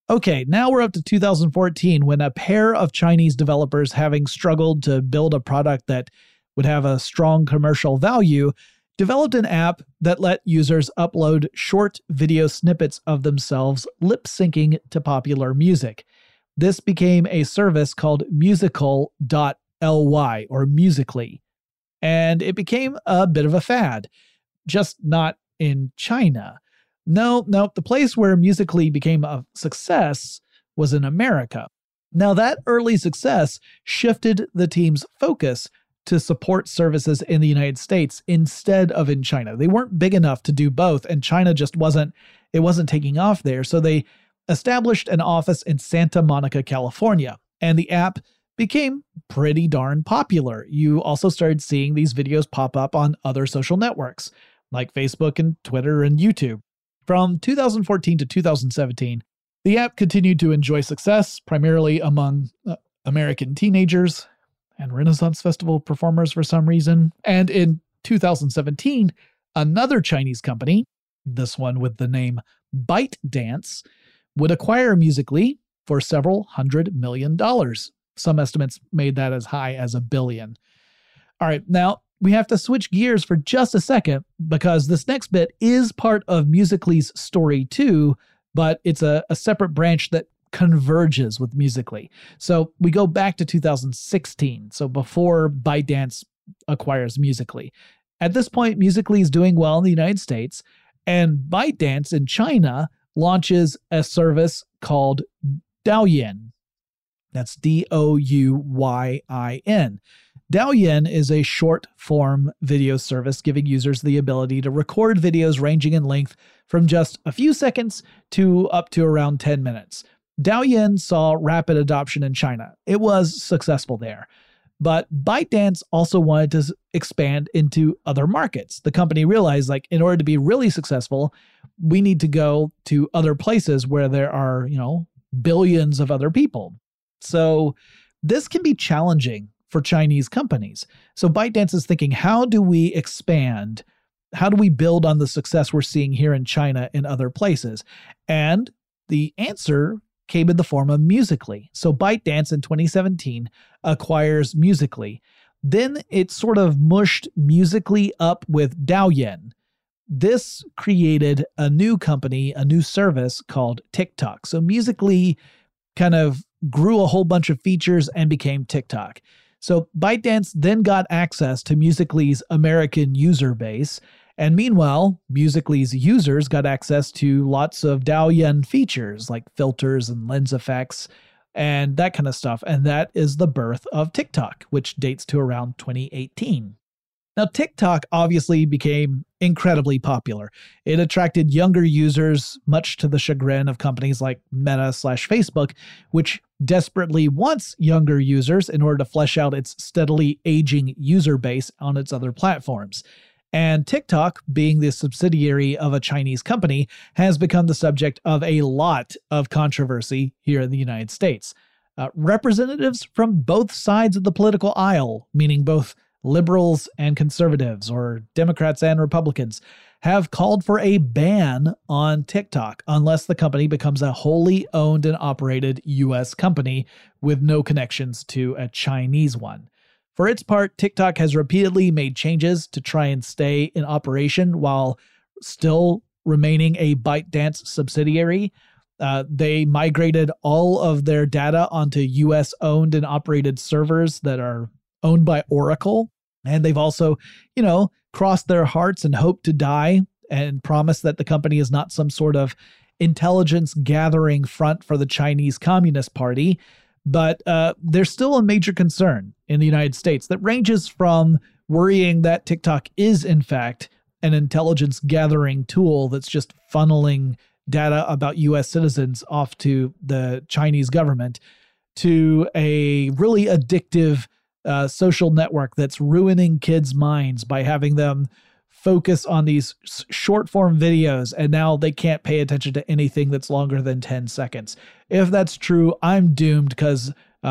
Okay, now we're up to 2014 when a pair of Chinese developers, having struggled to build a product that would have a strong commercial value, developed an app that let users upload short video snippets of themselves lip syncing to popular music. This became a service called Musical.ly or Musical.ly, and it became a bit of a fad, just not in China. No, the place where Musical.ly became a success was in America. Now, that early success shifted the team's focus to support services in the United States instead of in China. They weren't big enough to do both, and China just wasn't taking off there. So they established an office in Santa Monica, California, and the app became pretty darn popular. You also started seeing these videos pop up on other social networks like Facebook and Twitter and YouTube. From 2014 to 2017, the app continued to enjoy success, primarily among American teenagers and Renaissance Festival performers for some reason. And in 2017, another Chinese company, this one with the name ByteDance, would acquire Musical.ly for several $100 million. Some estimates made that as high as $1 billion. All right, now we have to switch gears for just a second because this next bit is part of Musical.ly's story too, but it's a separate branch that converges with Musical.ly. So we go back to 2016, so before ByteDance acquires Musical.ly. At this point, Musical.ly is doing well in the United States, and ByteDance in China launches a service called Douyin. That's Douyin. Douyin is a short-form video service giving users the ability to record videos ranging in length from just a few seconds to up to around 10 minutes. Douyin saw rapid adoption in China. It was successful there. But ByteDance also wanted to expand into other markets. The company realized, in order to be really successful, we need to go to other places where there are, billions of other people. So this can be challenging for Chinese companies. So ByteDance is thinking, how do we expand? How do we build on the success we're seeing here in China in other places? And the answer came in the form of Musical.ly. So ByteDance in 2017 acquires Musical.ly. Then it sort of mushed Musical.ly up with Douyin. This created a new company, a new service called TikTok. So Musical.ly kind of grew a whole bunch of features and became TikTok. So ByteDance then got access to Musical.ly's American user base, and meanwhile, Musical.ly's users got access to lots of Douyin features like filters and lens effects and that kind of stuff, and that is the birth of TikTok, which dates to around 2018. Now, TikTok obviously became incredibly popular. It attracted younger users, much to the chagrin of companies like Meta/Facebook, which desperately wants younger users in order to flesh out its steadily aging user base on its other platforms. And TikTok, being the subsidiary of a Chinese company, has become the subject of a lot of controversy here in the United States. Representatives from both sides of the political aisle, meaning both liberals and conservatives, or Democrats and Republicans, have called for a ban on TikTok unless the company becomes a wholly owned and operated U.S. company with no connections to a Chinese one. For its part, TikTok has repeatedly made changes to try and stay in operation while still remaining a ByteDance subsidiary. They migrated all of their data onto U.S.-owned and operated servers that are owned by Oracle. And they've also, crossed their hearts and hoped to die and promised that the company is not some sort of intelligence gathering front for the Chinese Communist Party. But there's still a major concern in the United States that ranges from worrying that TikTok is, in fact, an intelligence gathering tool that's just funneling data about U.S. citizens off to the Chinese government, to a really addictive social network that's ruining kids' minds by having them focus on these short-form videos, and now they can't pay attention to anything that's longer than 10 seconds. If that's true, I'm doomed because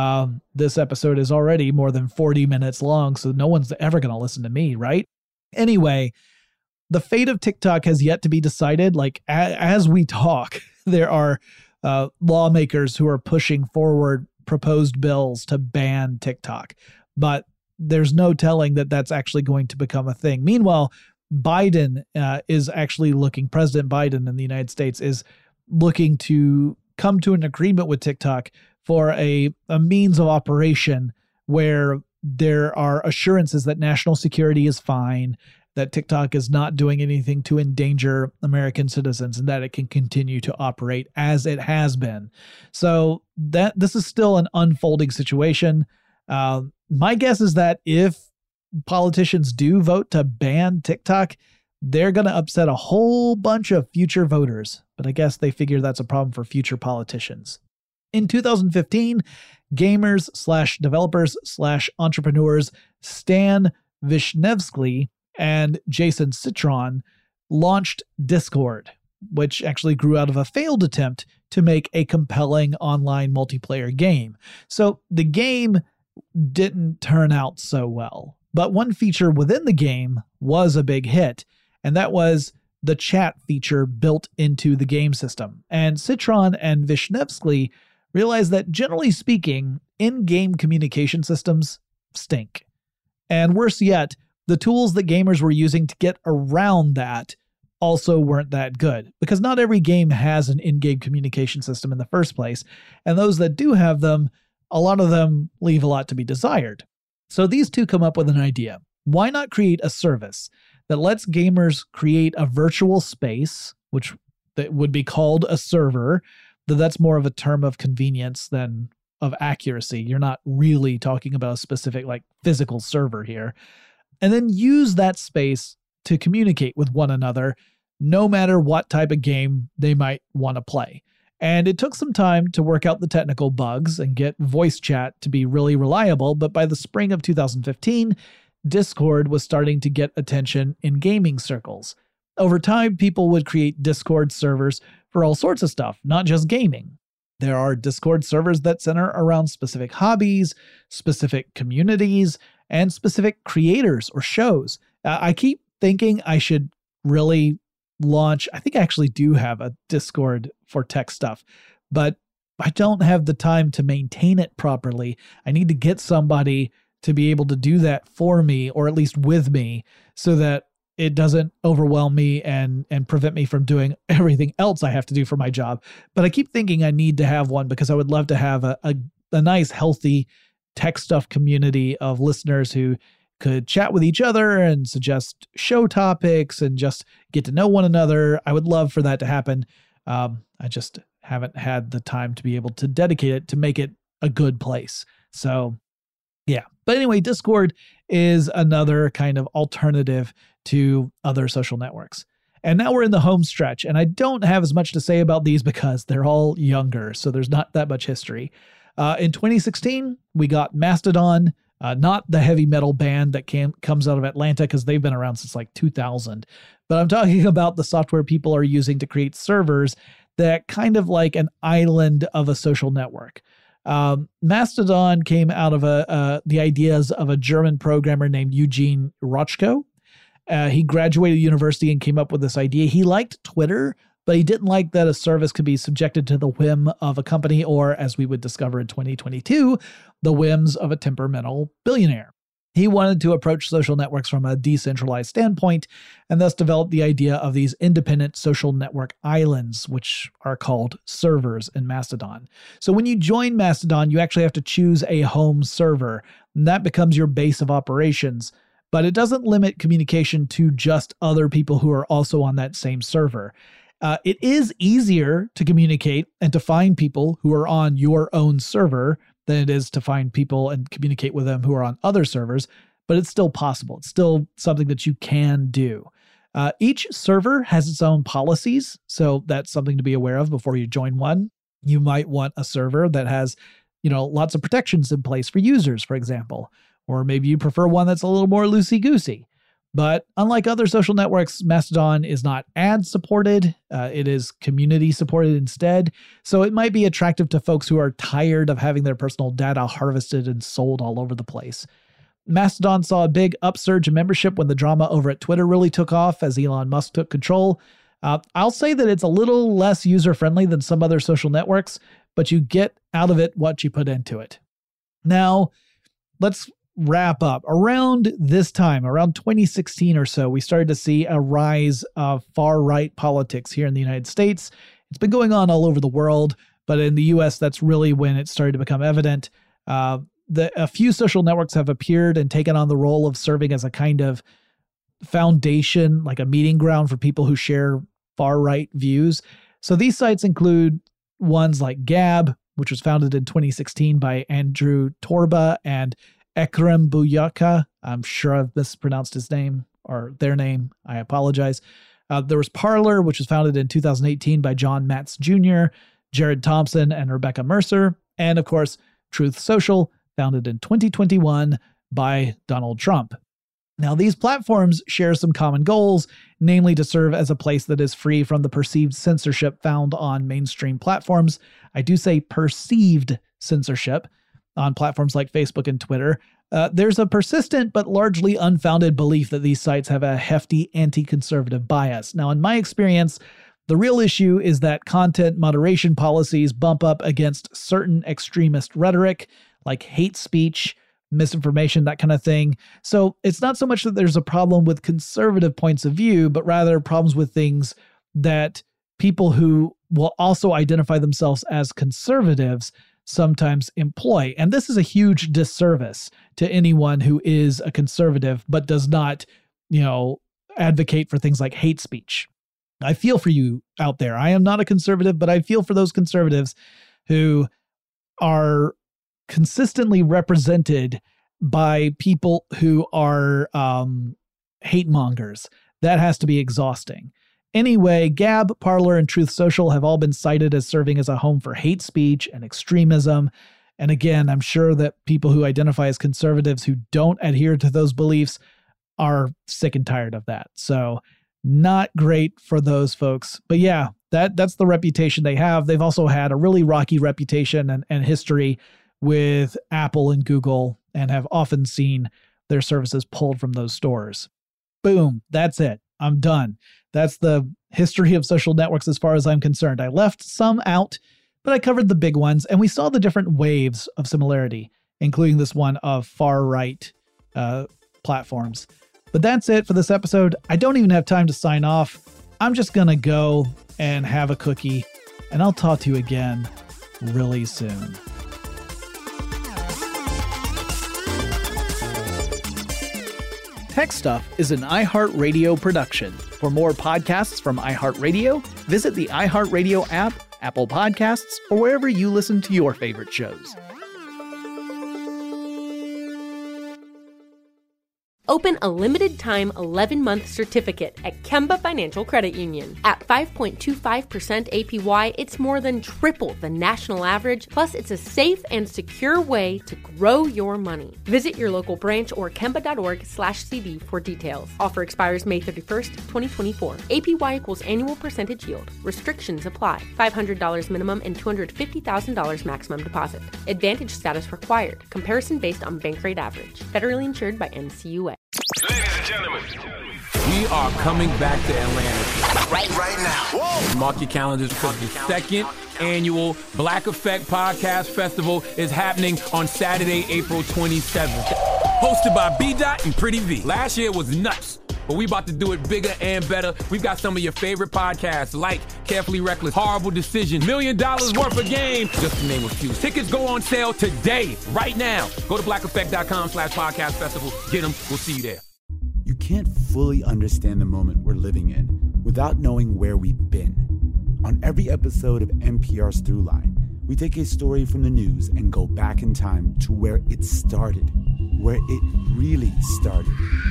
this episode is already more than 40 minutes long, so no one's ever going to listen to me, right? Anyway, the fate of TikTok has yet to be decided. As we talk, there are lawmakers who are pushing forward proposed bills to ban TikTok. But there's no telling that that's actually going to become a thing. Meanwhile, President Biden in the United States is looking to come to an agreement with TikTok for a means of operation where there are assurances that national security is fine, that TikTok is not doing anything to endanger American citizens, and that it can continue to operate as it has been. So this is still an unfolding situation. My guess is that if politicians do vote to ban TikTok, they're going to upset a whole bunch of future voters. But I guess they figure that's a problem for future politicians. In 2015, gamers/developers/entrepreneurs Stan Vishnevsky and Jason Citron launched Discord, which actually grew out of a failed attempt to make a compelling online multiplayer game. So the game didn't turn out so well. But one feature within the game was a big hit, and that was the chat feature built into the game system. And Citron and Vishnevsky realized that, generally speaking, in-game communication systems stink. And worse yet, the tools that gamers were using to get around that also weren't that good, because not every game has an in-game communication system in the first place, and those that do have them, a lot of them leave a lot to be desired. So these two come up with an idea. Why not create a service that lets gamers create a virtual space, which that would be called a server, though that's more of a term of convenience than of accuracy. You're not really talking about a specific physical server here. And then use that space to communicate with one another, no matter what type of game they might want to play. And it took some time to work out the technical bugs and get voice chat to be really reliable, but by the spring of 2015, Discord was starting to get attention in gaming circles. Over time, people would create Discord servers for all sorts of stuff, not just gaming. There are Discord servers that center around specific hobbies, specific communities, and specific creators or shows. I keep thinking I should really launch, I think I actually do have a Discord for tech stuff, but I don't have the time to maintain it properly. I need to get somebody to be able to do that for me, or at least with me, so that it doesn't overwhelm me and prevent me from doing everything else I have to do for my job. But I keep thinking I need to have one because I would love to have a nice, healthy tech stuff community of listeners who could chat with each other and suggest show topics and just get to know one another. I would love for that to happen. I just haven't had the time to be able to dedicate it to make it a good place. So yeah. But anyway, Discord is another kind of alternative to other social networks. And now we're in the home stretch, and I don't have as much to say about these because they're all younger, so there's not that much history. In 2016, we got Mastodon, not the heavy metal band that comes out of Atlanta, because they've been around since 2000. But I'm talking about the software people are using to create servers that kind of like an island of a social network. Mastodon came out of the ideas of a German programmer named Eugene Rochko. He graduated university and came up with this idea. He liked Twitter, but he didn't like that a service could be subjected to the whim of a company, or, as we would discover in 2022, the whims of a temperamental billionaire. He wanted to approach social networks from a decentralized standpoint, and thus developed the idea of these independent social network islands, which are called servers in Mastodon. So when you join Mastodon, you actually have to choose a home server, and that becomes your base of operations. But it doesn't limit communication to just other people who are also on that same server. It is easier to communicate and to find people who are on your own server than it is to find people and communicate with them who are on other servers, but it's still possible. It's still something that you can do. Each server has its own policies, so that's something to be aware of before you join one. You might want a server that has, lots of protections in place for users, for example, or maybe you prefer one that's a little more loosey-goosey. But unlike other social networks, Mastodon is not ad-supported. It is community-supported instead. So it might be attractive to folks who are tired of having their personal data harvested and sold all over the place. Mastodon saw a big upsurge in membership when the drama over at Twitter really took off as Elon Musk took control. I'll say that it's a little less user-friendly than some other social networks, but you get out of it what you put into it. Now, let's wrap up. Around this time, around 2016 or so, we started to see a rise of far-right politics here in the United States. It's been going on all over the world, but in the US, that's really when it started to become evident. A few social networks have appeared and taken on the role of serving as a kind of foundation, like a meeting ground for people who share far-right views. So these sites include ones like Gab, which was founded in 2016 by Andrew Torba and Ekrem Buyaka. I'm sure I've mispronounced his name or their name. I apologize. There was Parler, which was founded in 2018 by John Matz Jr., Jared Thompson, and Rebecca Mercer. And of course, Truth Social, founded in 2021 by Donald Trump. Now, these platforms share some common goals, namely to serve as a place that is free from the perceived censorship found on mainstream platforms. I do say perceived censorship on platforms like Facebook and Twitter. There's a persistent but largely unfounded belief that these sites have a hefty anti-conservative bias. Now, in my experience, the real issue is that content moderation policies bump up against certain extremist rhetoric, like hate speech, misinformation, that kind of thing. So it's not so much that there's a problem with conservative points of view, but rather problems with things that people who will also identify themselves as conservatives sometimes employ. And this is a huge disservice to anyone who is a conservative, but does not, advocate for things like hate speech. I feel for you out there. I am not a conservative, but I feel for those conservatives who are consistently represented by people who are hate mongers. That has to be exhausting. Anyway, Gab, Parler, and Truth Social have all been cited as serving as a home for hate speech and extremism. And again, I'm sure that people who identify as conservatives who don't adhere to those beliefs are sick and tired of that. So not great for those folks. But yeah, that's the reputation they have. They've also had a really rocky reputation and history with Apple and Google, and have often seen their services pulled from those stores. Boom, that's it. I'm done. That's the history of social networks as far as I'm concerned. I left some out, but I covered the big ones, and we saw the different waves of similarity, including this one of far-right platforms. But that's it for this episode. I don't even have time to sign off. I'm just going to go and have a cookie, and I'll talk to you again really soon. Tech Stuff is an iHeartRadio production. For more podcasts from iHeartRadio, visit the iHeartRadio app, Apple Podcasts, or wherever you listen to your favorite shows. Open a limited-time 11-month certificate at Kemba Financial Credit Union. At 5.25% APY, it's more than triple the national average, plus it's a safe and secure way to grow your money. Visit your local branch or kemba.org/CD for details. Offer expires May 31st, 2024. APY equals annual percentage yield. Restrictions apply. $500 minimum and $250,000 maximum deposit. Advantage status required. Comparison based on bank rate average. Federally insured by NCUA. Ladies and gentlemen, we are coming back to Atlanta right now. Whoa. Mark your calendars because the second annual Black Effect Podcast Festival is happening on Saturday, April 27th. Hosted by B-Dot and Pretty V. Last year was nuts, but we about to do it bigger and better. We've got some of your favorite podcasts like Carefully Reckless, Horrible Decision, $1 Million Worth of Game, just to name a few. Tickets go on sale today, right now. Go to blackeffect.com/podcast festival. Get them. We'll see you there. You can't fully understand the moment we're living in without knowing where we've been. On every episode of NPR's Throughline, we take a story from the news and go back in time to where it started, where it really started.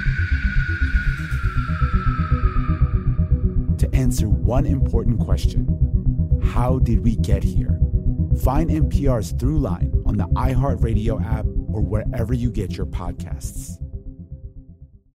To answer one important question: how did we get here? Find NPR's Throughline on the iHeartRadio app or wherever you get your podcasts.